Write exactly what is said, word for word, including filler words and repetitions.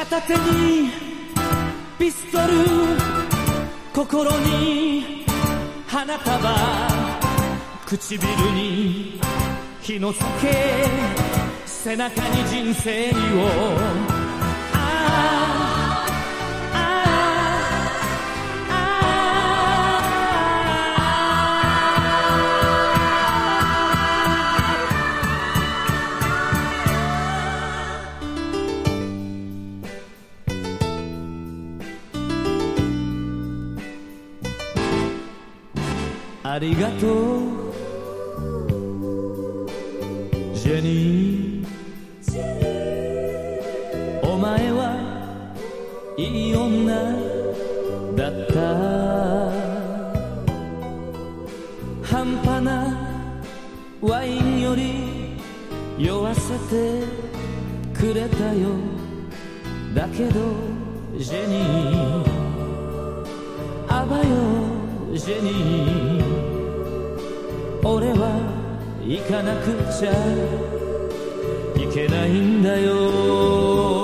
片手にピストル、心に花束、唇に日の酒、背中に人生を、あああああありがとうジェニー、お前はいい女だった。半端なワインより酔わせてくれたよ。だけどジェニー、あばよジェニー、俺は行かなくちゃいけないんだよ。